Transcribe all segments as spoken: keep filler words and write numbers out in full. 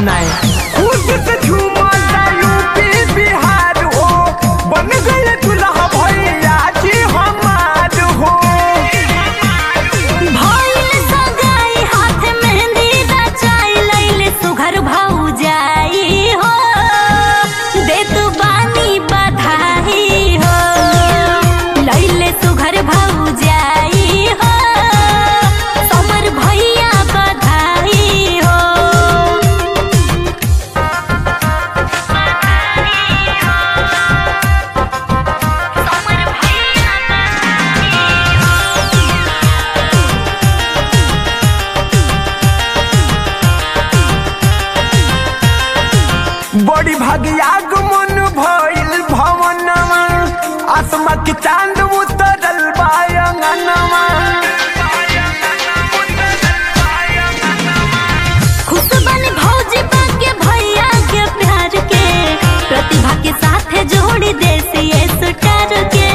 सुनाए। यूपी बिहार हो बन गए दुल्हा भैया जी हमार हो। भइल सगाई हाथ मेहंदी रचाई लैले सुघर भौजाई हो। दे तू बानी बधाई हो लैले सुघर भौजाई हो। समर भैया बधाई हो। बड़ी भाग्यागमन भइल भवनमा आसमा के चांद उतरल बा अंगनमा। खुश बन भौजी पाके भैया के प्यार के प्रतिभा के साथ जोड़ी देसी ये सुटार के।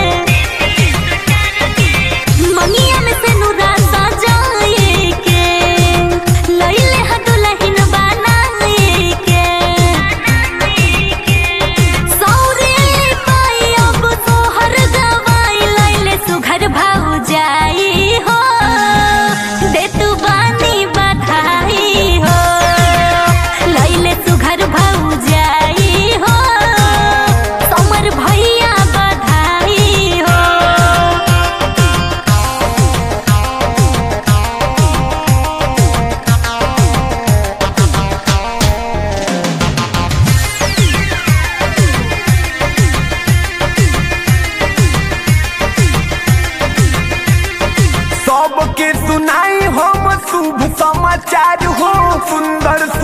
मनिया में से नुरा सजाए के लैले ह दुल्हन बनाए के। सौरे पाई अब सोहर गवाई लैले सुघर भौजाई हो। दे तू बानी बधाई हो लैले सुघर भौजाई हो। समर भैया बधाई हो। सबके सुनाई हम शुभ समाचार हो। सुंदर